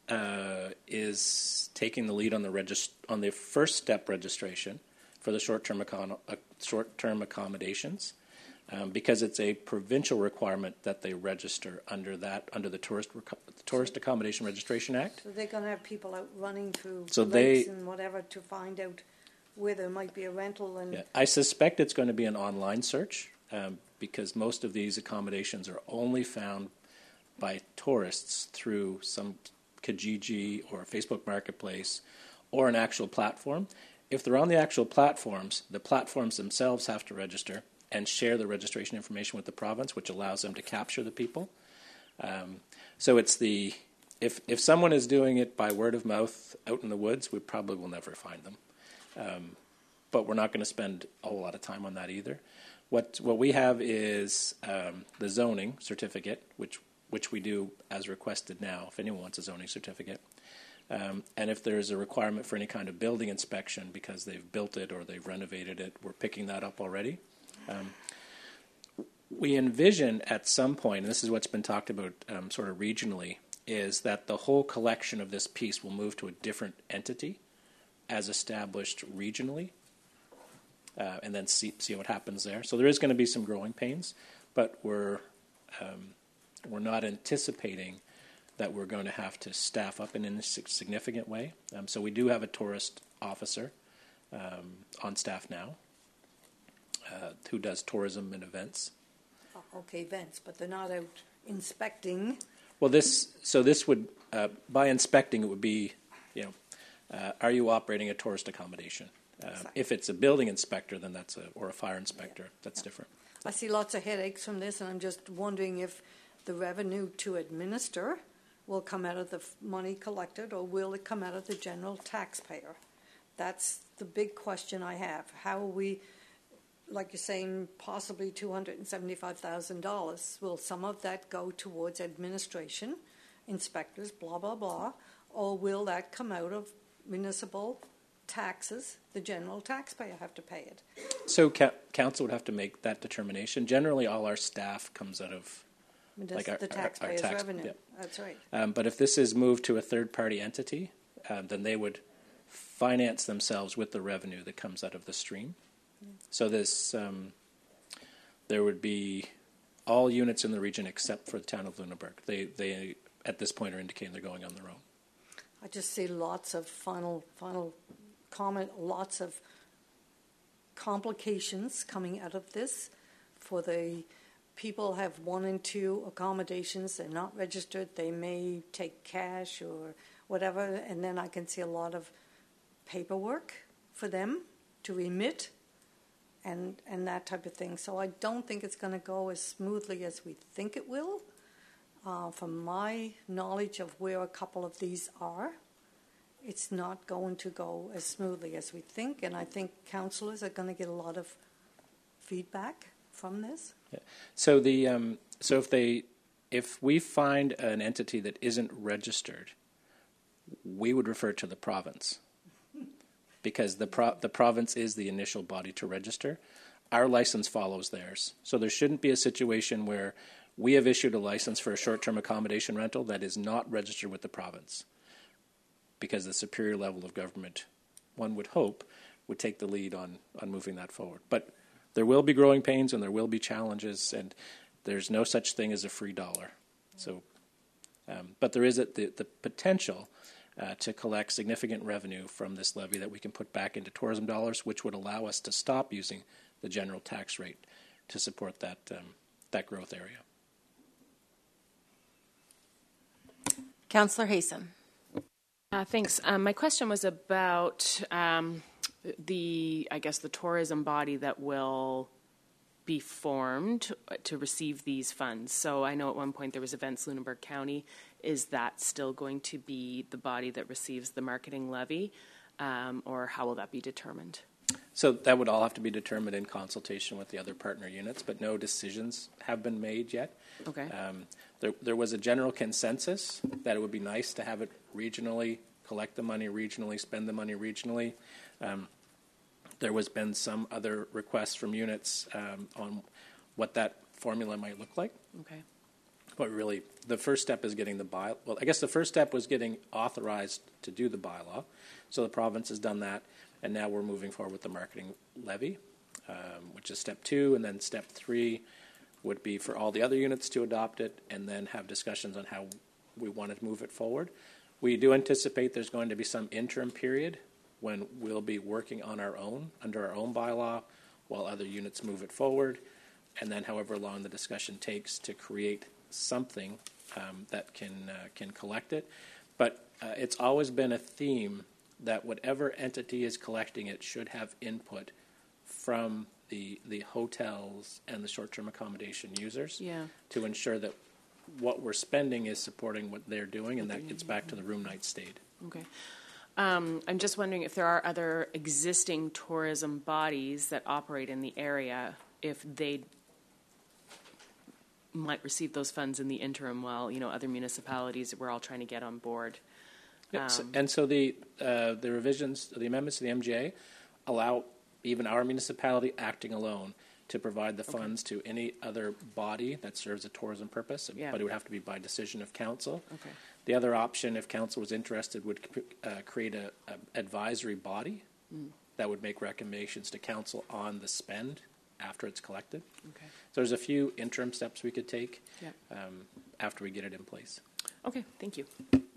is taking the lead on the first step registration for the short-term accommodations, because it's a provincial requirement that they register under the Tourist Accommodation Registration Act. So they're going to have people out running through So lakes and whatever to find out where there might be a rental. And I suspect it's going to be an online search, because most of these accommodations are only found by tourists through some Kijiji or Facebook Marketplace or an actual platform. If they're on the actual platforms, the platforms themselves have to register and share the registration information with the province, which allows them to capture the people. So it's if someone is doing it by word of mouth out in the woods, we probably will never find them. But we're not going to spend a whole lot of time on that either. What we have is the zoning certificate, which we do as requested now, if anyone wants a zoning certificate. And if there's a requirement for any kind of building inspection because they've built it or they've renovated it, we're picking that up already. We envision at some point, and this is what's been talked about sort of regionally, is that the whole collection of this piece will move to a different entity as established regionally, and then see what happens there. So there is going to be some growing pains, but we're not anticipating that we're going to have to staff up in a significant way. So we do have a tourist officer on staff now who does tourism and events. Okay, events, but they're not out inspecting. Well, this would, by inspecting, it would be, are you operating a tourist accommodation? If it's a building inspector, then or a fire inspector, that's different. I see lots of headaches from this, and I'm just wondering if the revenue to administer will come out of the money collected, or will it come out of the general taxpayer? That's the big question I have. How are we, like you're saying, possibly $275,000? Will some of that go towards administration, inspectors, blah, blah, blah, or will that come out of municipal taxes? The general taxpayer have to pay it. So council would have to make that determination. Generally, all our staff comes out of the taxpayer's revenue. Yeah. That's right. But if this is moved to a third-party entity, then they would finance themselves with the revenue that comes out of the stream. So there would be all units in the region except for the town of Lunenburg. They at this point are indicating they're going on their own. I just see lots of final comment, lots of complications coming out of this. For the people have 1 and 2 accommodations, they're not registered, they may take cash or whatever, and then I can see a lot of paperwork for them to remit and that type of thing. So I don't think it's going to go as smoothly as we think it will. From my knowledge of where a couple of these are, it's not going to go as smoothly as we think, and I think councillors are going to get a lot of feedback from this. Yeah. So if we find an entity that isn't registered, we would refer to the province, because the province is the initial body to register. Our license follows theirs, so there shouldn't be a situation where we have issued a license for a short-term accommodation rental that is not registered with the province, because the superior level of government, one would hope, would take the lead on moving that forward. But there will be growing pains and there will be challenges, and there's no such thing as a free dollar. So, but there is the potential to collect significant revenue from this levy that we can put back into tourism dollars, which would allow us to stop using the general tax rate to support that growth area. Councillor Haysom. Thanks. My question was about the tourism body that will be formed to receive these funds. So I know at one point there was Events Lunenburg County. Is that still going to be the body that receives the marketing levy, or how will that be determined? So that would all have to be determined in consultation with the other partner units, but no decisions have been made yet. Okay. There was a general consensus that it would be nice to have it regionally, collect the money regionally, spend the money regionally. There has been some other requests from units on what that formula might look like. Okay. But really, the first step is getting the bylaw. Well, I guess the first step was getting authorized to do the bylaw. So the province has done that, and now we're moving forward with the marketing levy, which is step 2, and then step 3 would be for all the other units to adopt it, and then have discussions on how we want to move it forward. We do anticipate there's going to be some interim period when we'll be working on our own, under our own bylaw, while other units move it forward, and then however long the discussion takes to create something that can collect it. But it's always been a theme that whatever entity is collecting it should have input from the hotels and the short-term accommodation users to ensure that what we're spending is supporting what they're doing, and that gets back to the room night stayed. Okay. I'm just wondering if there are other existing tourism bodies that operate in the area, if they might receive those funds in the interim while, other municipalities we're all trying to get on board. Yes, and so the revisions, the amendments to the MGA allow even our municipality acting alone to provide the funds to any other body that serves a tourism purpose, but it would have to be by decision of council. Okay. The other option, if council was interested, would create a advisory body that would make recommendations to council on the spend after it's collected. Okay. So there's a few interim steps we could take after we get it in place. Okay, thank you.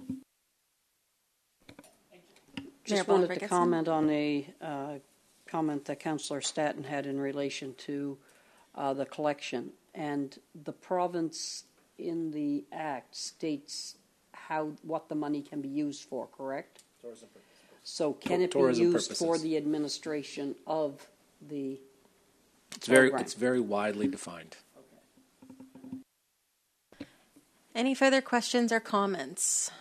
Just wanted to comment on a comment that Councillor Statton had in relation to the collection. And the province in the Act states what the money can be used for, correct? Tourism purposes. So can it be used for the administration of the program? It's very widely defined. Any further questions or comments?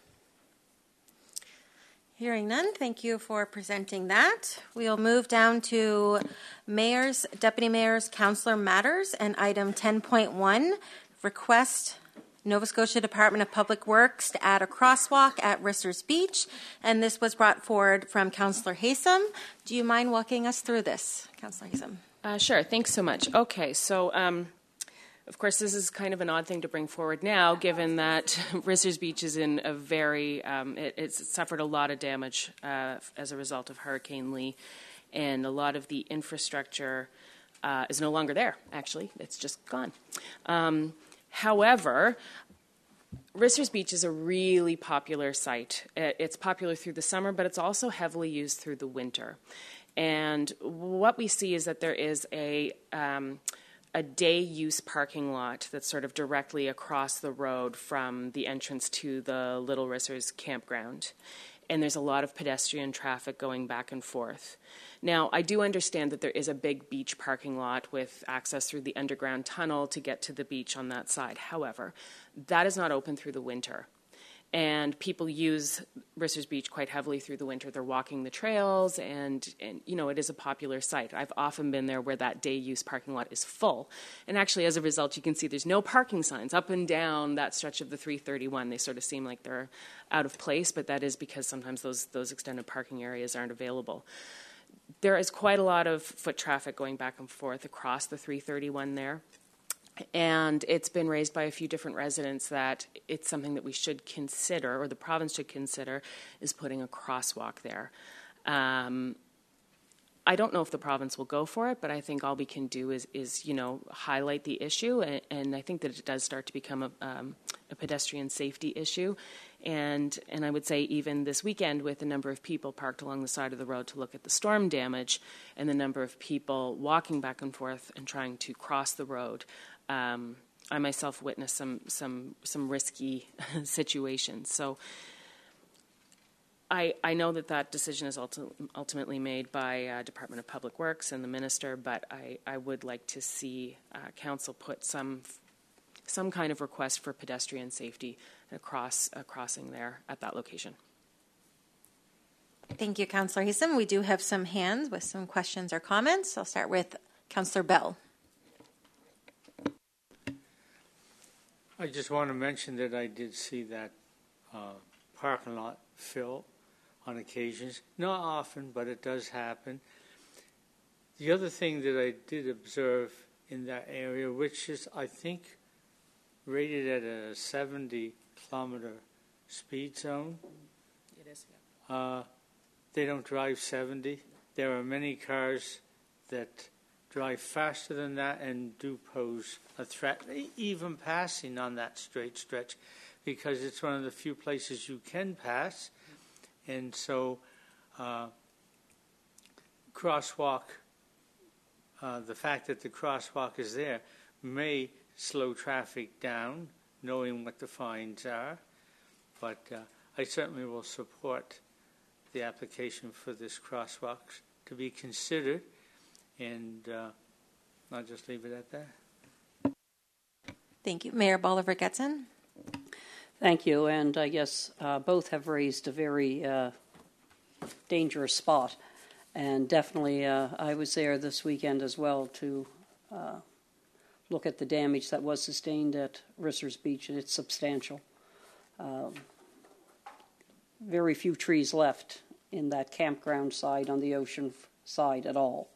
Hearing none, thank you for presenting that. We'll move down to mayor's, deputy mayor's, councillor matters, and item 10.1, request Nova Scotia Department of Public Works to add a crosswalk at Rissers Beach, and this was brought forward from Councillor Haysom. Do you mind walking us through this, Councillor Haysom? Sure, thanks so much. Okay, so of course this is kind of an odd thing to bring forward now, given that Rissers Beach is in a very, it's suffered a lot of damage as a result of Hurricane Lee, and a lot of the infrastructure is no longer there, actually. It's just gone. However, Rissers Beach is a really popular site. It's popular through the summer, but it's also heavily used through the winter. And what we see is that there is a day-use parking lot that's sort of directly across the road from the entrance to the Little Rissers campground. And there's a lot of pedestrian traffic going back and forth. Now, I do understand that there is a big beach parking lot with access through the underground tunnel to get to the beach on that side. However, that is not open through the winter. And people use Rissers Beach quite heavily through the winter. They're walking the trails, and it is a popular site. I've often been there where that day-use parking lot is full. And actually, as a result, you can see there's no parking signs up and down that stretch of the 331. They sort of seem like they're out of place, but that is because sometimes those extended parking areas aren't available. There is quite a lot of foot traffic going back and forth across the 331 there. And it's been raised by a few different residents that it's something that we should consider, or the province should consider, is putting a crosswalk there. I don't know if the province will go for it, but I think all we can do is highlight the issue, and I think that it does start to become a pedestrian safety issue. And I would say even this weekend, with the number of people parked along the side of the road to look at the storm damage, and the number of people walking back and forth and trying to cross the road, I myself witnessed some risky situations. So I know that decision is ultimately made by Department of Public Works and the minister, but I would like to see council put some kind of request for pedestrian safety across a crossing there at that location. Thank you, Councillor Haysom. We do have some hands with some questions or comments. I'll start with Councillor Bell. I just want to mention that I did see that parking lot fill on occasions. Not often, but it does happen. The other thing that I did observe in that area, which is, I think, rated at a 70-kilometer speed zone. It is, yeah. They don't drive 70. There are many cars that drive faster than that and do pose a threat, even passing on that straight stretch, because it's one of the few places you can pass. And so crosswalk, the fact that the crosswalk is there may slow traffic down, knowing what the fines are. But I certainly will support the application for this crosswalk to be considered, and I'll just leave it at that. Thank you. Mayor Bolivar-Getson. Thank you, and I guess both have raised a very dangerous spot, and definitely I was there this weekend as well to look at the damage that was sustained at Rissers Beach, and it's substantial. Very few trees left in that campground side on the ocean side at all.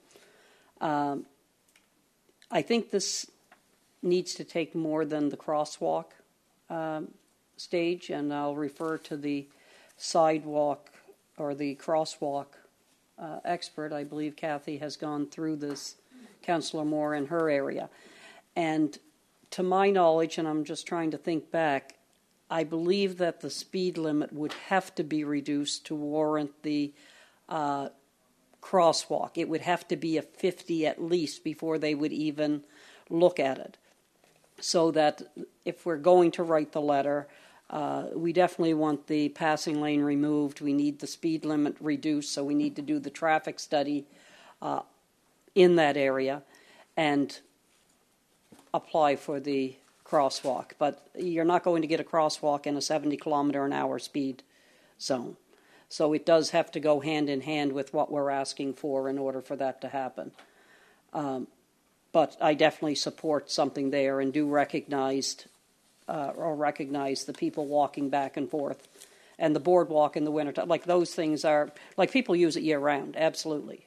I think this needs to take more than the crosswalk stage, and I'll refer to the sidewalk or the crosswalk expert. I believe Kathy has gone through this, Councillor Moore, in her area. And to my knowledge, and I'm just trying to think back, I believe that the speed limit would have to be reduced to warrant the crosswalk. It would have to be a 50 at least before they would even look at it. So that if we're going to write the letter, we definitely want the passing lane removed. We need the speed limit reduced, so we need to do the traffic study in that area and apply for the crosswalk. But you're not going to get a crosswalk in a 70-kilometer-an-hour speed zone. So it does have to go hand in hand with what we're asking for in order for that to happen. But I definitely support something there and do recognize the people walking back and forth, and the boardwalk in the wintertime. Like those things are, like people use it year round, absolutely.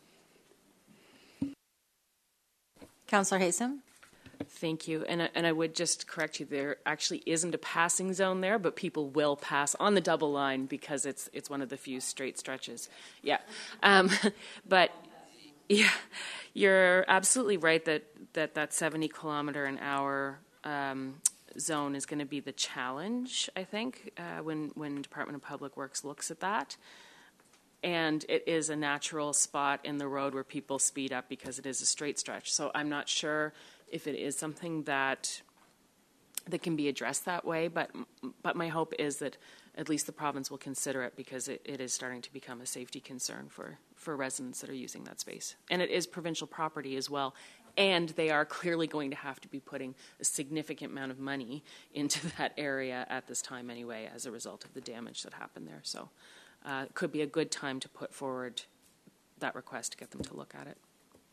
Councillor Haysom. Thank you. And I would just correct you, there actually isn't a passing zone there, but people will pass on the double line because it's one of the few straight stretches. Yeah. But yeah, you're absolutely right that 70-kilometer-an-hour zone is going to be the challenge, I think, when Department of Public Works looks at that. And it is a natural spot in the road where people speed up because it is a straight stretch. So I'm not sure if it is something that can be addressed that way, but my hope is that at least the province will consider it, because it is starting to become a safety concern for residents that are using that space. And it is provincial property as well, and they are clearly going to have to be putting a significant amount of money into that area at this time anyway as a result of the damage that happened there. So it could be a good time to put forward that request to get them to look at it.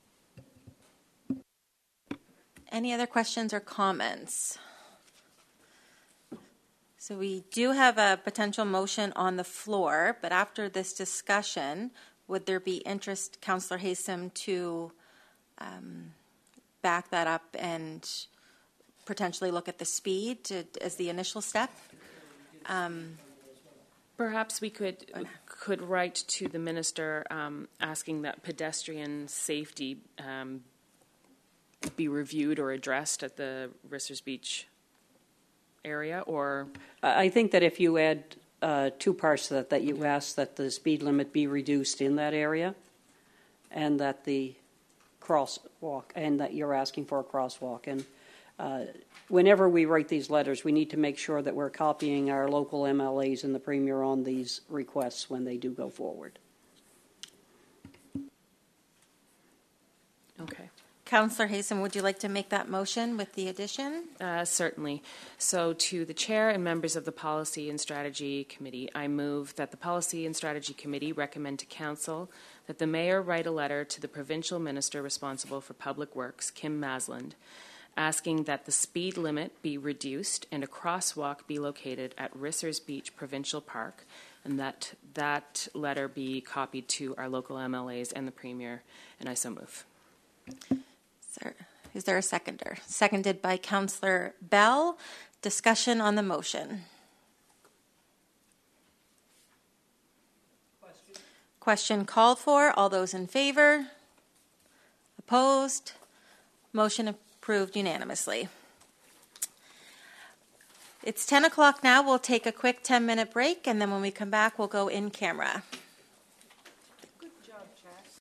Any other questions or comments? So we do have a potential motion on the floor, but after this discussion, would there be interest, Councillor Haysom, to back that up and potentially look at the speed as the initial step? Perhaps we could write to the minister asking that pedestrian safety be reviewed or addressed at the Rissers Beach area, or I think that if you add two parts to that you ask that the speed limit be reduced in that area, and that the crosswalk, and that you're asking for a crosswalk. And whenever we write these letters, we need to make sure that we're copying our local MLAs and the Premier on these requests when they do go forward. okay. Councillor Haysom, would you like to make that motion with the addition? Certainly. So to the Chair and members of the Policy and Strategy Committee, I move that the Policy and Strategy Committee recommend to Council that the Mayor write a letter to the Provincial Minister responsible for Public Works, Kim Masland, asking that the speed limit be reduced and a crosswalk be located at Rissers Beach Provincial Park, and that letter be copied to our local MLAs and the Premier, and I so move. Sir. Is there a seconder? Seconded by Councillor Bell. Discussion on the motion. Question called for. All those in favor? Opposed? Motion approved unanimously. It's 10 o'clock now. We'll take a quick 10-minute break, and then when we come back, we'll go in camera.